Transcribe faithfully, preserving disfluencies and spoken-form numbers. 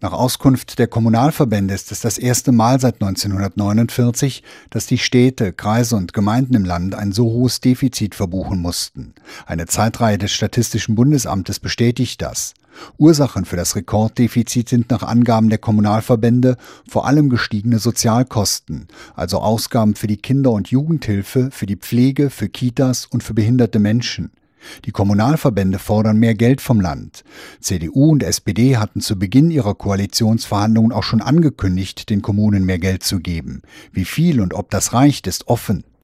Nach Auskunft der Kommunalverbände ist es das erste Mal seit neunzehnhundertneunundvierzig, dass die Städte, Kreise und Gemeinden im Land ein so hohes Defizit verbuchen mussten. Eine Zeitreihe des Statistischen Bundesamtes bestätigt das. Ursachen für das Rekorddefizit sind nach Angaben der Kommunalverbände vor allem gestiegene Sozialkosten, also Ausgaben für die Kinder- und Jugendhilfe, für die Pflege, für Kitas und für behinderte Menschen. Die Kommunalverbände fordern mehr Geld vom Land. C D U und S P D hatten zu Beginn ihrer Koalitionsverhandlungen auch schon angekündigt, den Kommunen mehr Geld zu geben. Wie viel und ob das reicht, ist offen.